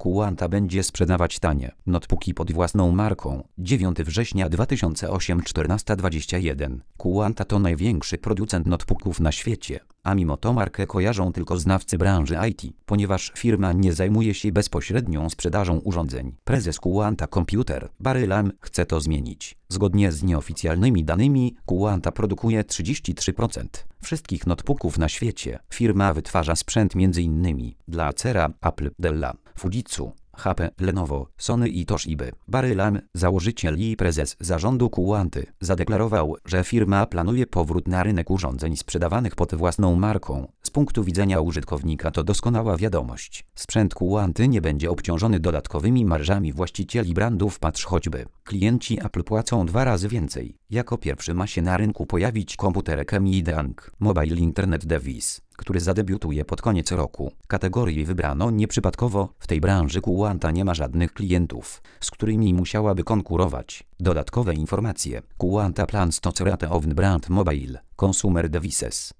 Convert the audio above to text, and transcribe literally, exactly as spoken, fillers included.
Quanta będzie sprzedawać tanie notebooki pod własną marką. dziewiątego września dwa tysiące ósmego czternaście dwadzieścia jeden. Quanta to największy producent notebooków na świecie, a mimo to markę kojarzą tylko znawcy branży I T, ponieważ firma nie zajmuje się bezpośrednią sprzedażą urządzeń. Prezes Quanta Computer, Barry Lam, chce to zmienić. Zgodnie z nieoficjalnymi danymi, Quanta produkuje trzydzieści trzy procent wszystkich notebooków na świecie. Firma wytwarza sprzęt między innymi dla Acera, Apple, Della, Fujitsu, H P, Lenovo, Sony i Toshiba. Barry Lam, założyciel i prezes zarządu Quanty, zadeklarował, że firma planuje powrót na rynek urządzeń sprzedawanych pod własną marką. Z punktu widzenia użytkownika to doskonała wiadomość. Sprzęt Quanty nie będzie obciążony dodatkowymi marżami właścicieli brandów. Patrz choćby. Klienci Apple płacą dwa razy więcej. Jako pierwszy ma się na rynku pojawić komputer Keymiang Mobile Internet Device, który zadebiutuje pod koniec roku. Kategorię wybrano nieprzypadkowo. W tej branży Quanta nie ma żadnych klientów, z którymi musiałaby konkurować. Dodatkowe informacje. Quanta plans to create own brand mobile consumer devices.